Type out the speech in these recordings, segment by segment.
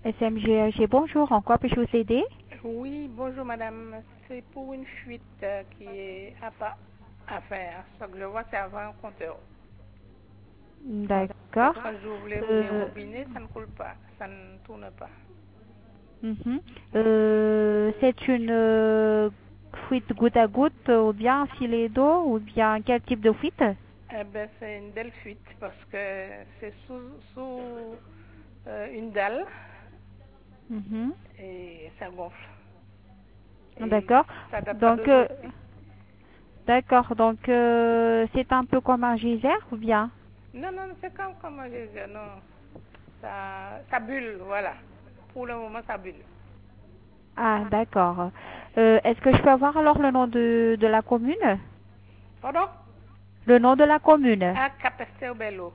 SMGAG, bonjour, en quoi puis-je vous aider? Oui, bonjour madame. C'est pour une fuite qui est à faire. Ce que je vois, c'est avant un compteur. D'accord. Quand j'ouvre les Euh, robinets, ça ne coule pas, ça ne tourne pas. mhm. C'est une fuite goutte à goutte ou bien filet d'eau ou bien quel type de fuite? Eh ben, c'est une belle fuite parce que c'est sous une dalle Mhm. et ça gonfle. Et D'accord. ça date pas Donc, d'aujourd'hui. d'accord. Donc, c'est un peu comme un geyser ou bien? Non, non, c'est comme je disais, non. Ça bulle, voilà. Pour le moment, ça bulle. Ah, d'accord. Ouais. Est-ce que je peux avoir alors le nom de la commune? Pardon? Le nom de la commune. À Capesterre-Belle-Eau.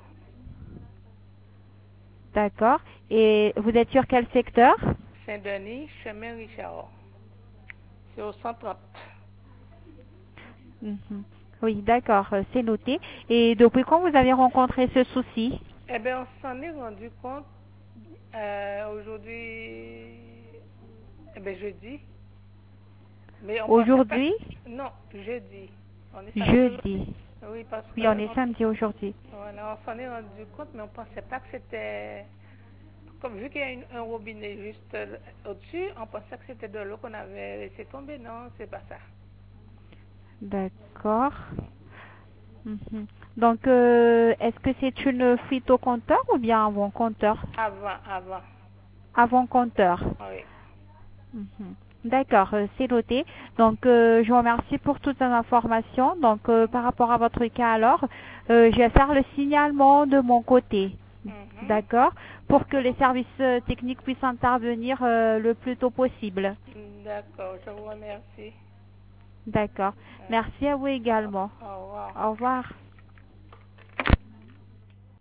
D'accord. Et vous êtes sur quel secteur? Saint-Denis, chemin Richard. C'est au 130. Mhm. Oui, d'accord, c'est noté. Et depuis quand vous avez rencontré ce souci? Eh bien, on s'en est rendu compte aujourd'hui, eh bien, jeudi. Mais on pensait pas. Aujourd'hui? Non, jeudi. On est samedi aujourd'hui. Jeudi. Oui, parce Oui, on que est samedi aujourd'hui. voilà, on s'en est rendu compte, mais on pensait pas que c'était. Comme vu qu'il y a un robinet juste au-dessus, on pensait que c'était de l'eau qu'on avait laissé tomber. Non, c'est pas ça. D'accord. Mhm. Donc, est-ce que c'est une fuite au compteur ou bien avant compteur? Avant. Avant compteur. Oui. Mhm. D'accord, c'est noté. Donc, je vous remercie pour toutes ces informations. Donc, par rapport à votre cas alors, je vais faire le signalement de mon côté. Mhm. D'accord? Pour que les services techniques puissent intervenir le plus tôt possible. D'accord, je vous remercie. D'accord. Merci à vous Au également. au revoir. Au revoir.